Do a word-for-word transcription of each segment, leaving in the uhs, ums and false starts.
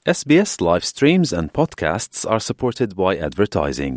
S B S live streams and podcasts are supported by advertising.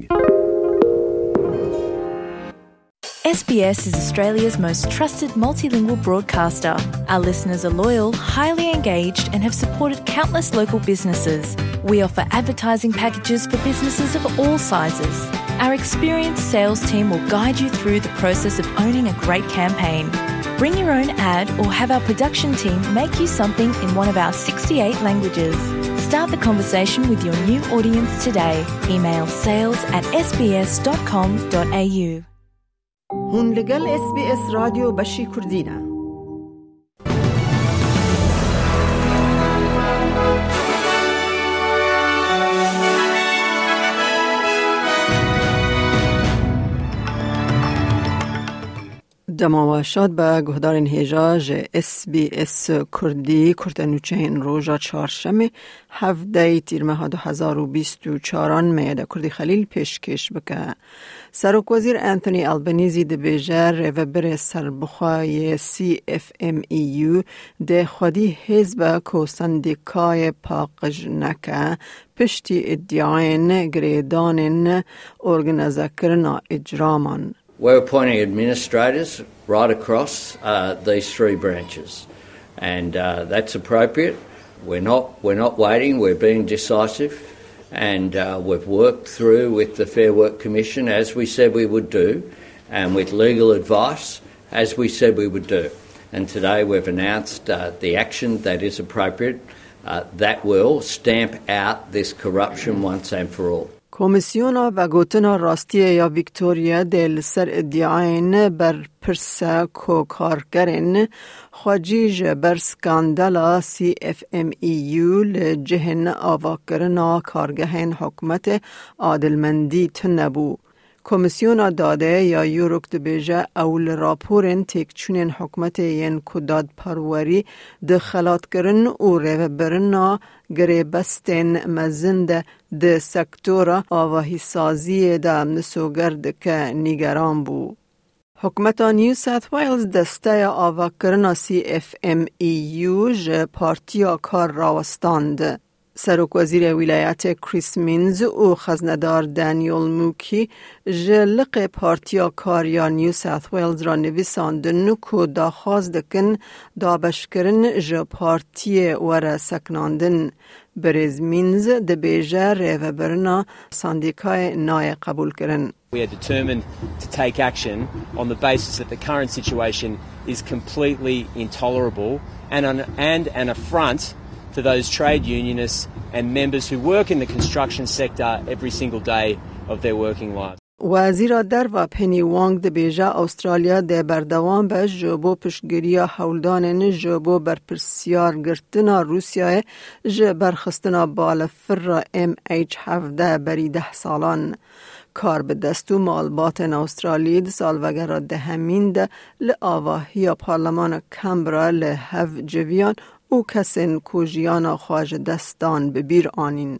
S B S is Australia's most trusted multilingual broadcaster. Our listeners are loyal, highly engaged, and have supported countless local businesses. We offer advertising packages for businesses of all sizes. Our experienced sales team will guide you through the process of owning a great campaign. Bring your own ad or have our production team make you something in one of our sixty-eight languages. Start the conversation with your new audience today. Email sales at s b s dot com dot a u. هون لگل اس بی اس رادیو بشی کردینه. دماوشاد به گهدارین هیجاج اس بی اس کردی کرتنوچین روژا چهارشنبه هفده تیر ماه دو هزار و بیست و چهار میاد کردی خلیل پیشکش بکه. سروک وزیر انتونی البنیزی ده بیجر و بر سربخوای سی اف ام ای یو ده خودی حزب کو سندیکای پاقج نکه پشتی ادعاین گریدانین ارگنزه کرنا اجرامان. We're appointing administrators right across uh, these three branches, and uh, that's appropriate. We're not we're not waiting. We're being decisive, and uh, we've worked through with the Fair Work Commission as we said we would do, and with legal advice as we said we would do. And today we've announced uh, the action that is appropriate uh, that will stamp out this corruption once and for all. کمیسیونا و گوتنا راستی یا ویکتوریا دل سر ادعاین بر پرسا کو کارگرین خواجیج بر سکاندالا سی اف ام ای یو لجهن آواکرنا کارگهین حکمت عادلمندی تنبو. کمیسیونا داده یا یوروک دبیجه اول راپورن تکچونین حکمت ین کداد پروری دخلات کرن و رو برنا گریبستین مزند ده سکتور آواهی سازی ده نسوگرد که نگران بو. حکمت نیو ساوت ویلز دسته آوا کرنا سی اف ام ای یو ج پارتیا کار راوستاند. سروک وزیر ولایت کریس مینز و خزندار دانیل موکی جلق پارتیا کاریا نیو ساوت ویلز را نویساندن که داخواست دکن دابشکرن ج پارتی ور سکناندن. بریز مینز دبیجه ریو برنا ساندیکای نای قبول کرن. We are determined to take action on the basis that the current situation is completely intolerable and an, and an affront to those trade unionists and members who work in the construction sector every single day of their working lives. وزیر در و پنی وانگ ده بیجا استرالیا ده بردوان به جبو پشگیریا حولدان جبو بر پرسیار گرتنا روسیای جبر خستنا بالفر ام ایچ هفده بری ده سالان. کار به دستو مالبات استرالی ده سال وگرا ده همین ده لآواهی پارلمان کمبرا لحف جویان او کسین کوژیانا خواج دستان ببیر آنین.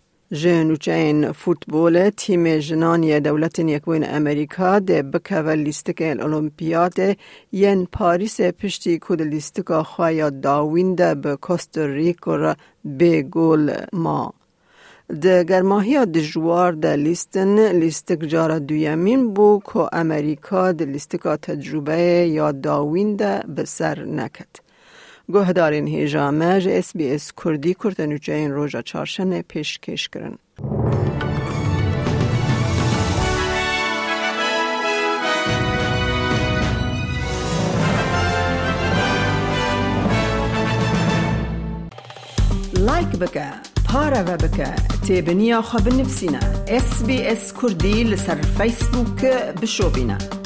جنوچین فوتبول تیم جنانی دولت یکوین امریکا ده بکوه لیستک اولمپیاد ین پاریس پشتی کود لیستک خواهی داوین ده به کوستاریکا را به گل ما. ده گرماهی دجوار ده لیستن لیستک جارا دویمین بو که امریکا ده لیستک تجربه یا داوین ده بسر نکد. گوهدارین هیجامه جه اس بی اس کردی کرتنوچه این روژا چارشنه پیش کش کرن. لایک بکه، پاره و بکه، تیبنیا خواب نفسینا. اس بی اس کردی لسر فیسبوک بشو بینا.